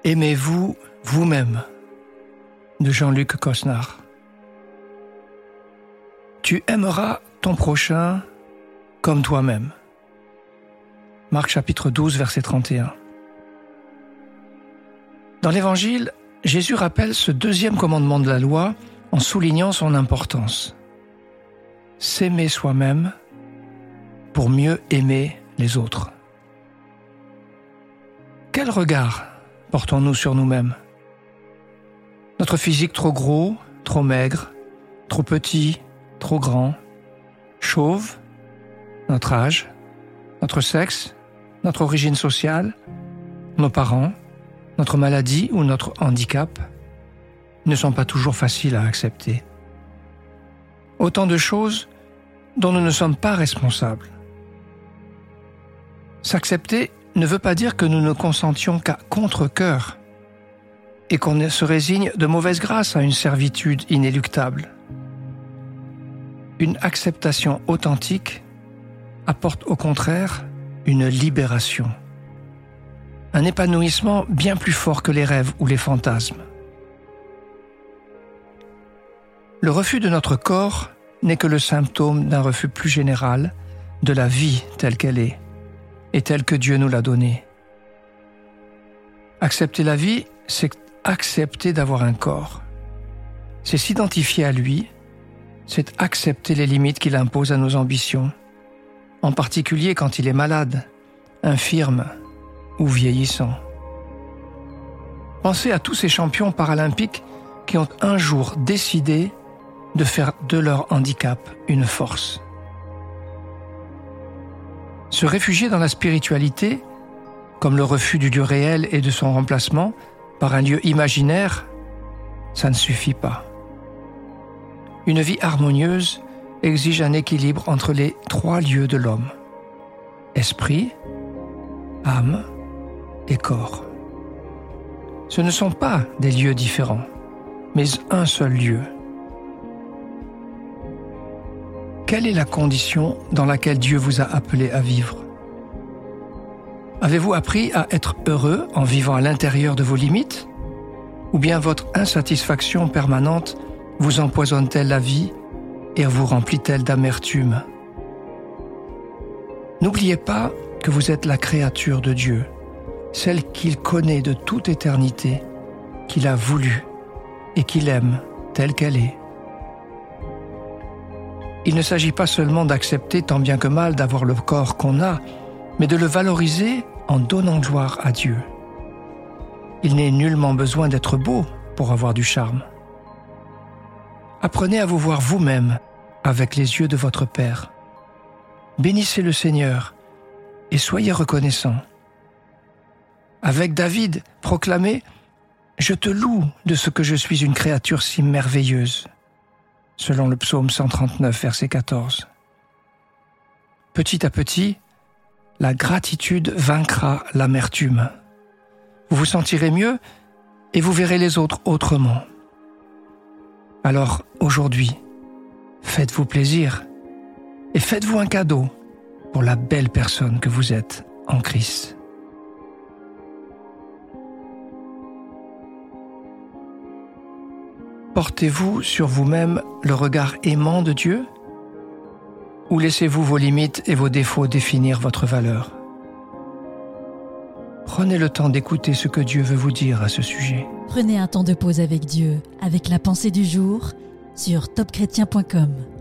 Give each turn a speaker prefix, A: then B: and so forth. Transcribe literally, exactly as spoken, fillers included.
A: Aimez-vous vous-même de Jean-Luc Cosnard. Tu aimeras ton prochain comme toi-même. Marc chapitre douze, verset trente et un. Dans l'Évangile, Jésus rappelle ce deuxième commandement de la loi en soulignant son importance. S'aimer soi-même pour mieux aimer les autres. Quel regard portons-nous sur nous-mêmes ? Notre physique trop gros, trop maigre, trop petit, trop grand, chauve, notre âge, notre sexe, notre origine sociale, nos parents, notre maladie ou notre handicap ne sont pas toujours faciles à accepter. Autant de choses dont nous ne sommes pas responsables. S'accepter ne veut pas dire que nous ne consentions qu'à contre-cœur et qu'on se résigne de mauvaise grâce à une servitude inéluctable. Une acceptation authentique apporte au contraire une libération, un épanouissement bien plus fort que les rêves ou les fantasmes. Le refus de notre corps n'est que le symptôme d'un refus plus général de la vie telle qu'elle est et telle que Dieu nous l'a donnée. Accepter la vie, c'est accepter d'avoir un corps. C'est s'identifier à lui, c'est accepter les limites qu'il impose à nos ambitions, en particulier quand il est malade, infirme ou vieillissant. Pensez à tous ces champions paralympiques qui ont un jour décidé de faire de leur handicap une force. Se réfugier dans la spiritualité, comme le refus du Dieu réel et de son remplacement par un lieu imaginaire, ça ne suffit pas. Une vie harmonieuse exige un équilibre entre les trois lieux de l'homme: esprit, âme et corps. Ce ne sont pas des lieux différents, mais un seul lieu. Quelle est la condition dans laquelle Dieu vous a appelé à vivre ? Avez-vous appris à être heureux en vivant à l'intérieur de vos limites ? Ou bien votre insatisfaction permanente vous empoisonne-t-elle la vie et vous remplit-elle d'amertume ? N'oubliez pas que vous êtes la créature de Dieu, celle qu'il connaît de toute éternité, qu'il a voulu et qu'il aime telle qu'elle est. Il ne s'agit pas seulement d'accepter tant bien que mal d'avoir le corps qu'on a, mais de le valoriser en donnant gloire à Dieu. Il n'est nullement besoin d'être beau pour avoir du charme. Apprenez à vous voir vous-même avec les yeux de votre Père. Bénissez le Seigneur et soyez reconnaissants. Avec David, proclamez « Je te loue de ce que je suis une créature si merveilleuse », selon le psaume cent trente-neuf, verset quatorze. Petit à petit, la gratitude vaincra l'amertume. Vous vous sentirez mieux et vous verrez les autres autrement. Alors, aujourd'hui, faites-vous plaisir et faites-vous un cadeau pour la belle personne que vous êtes en Christ. Portez-vous sur vous-même le regard aimant de Dieu ? Ou laissez-vous vos limites et vos défauts définir votre valeur ? Prenez le temps d'écouter ce que Dieu veut vous dire à ce sujet.
B: Prenez un temps de pause avec Dieu, avec la pensée du jour, sur top chrétien point com.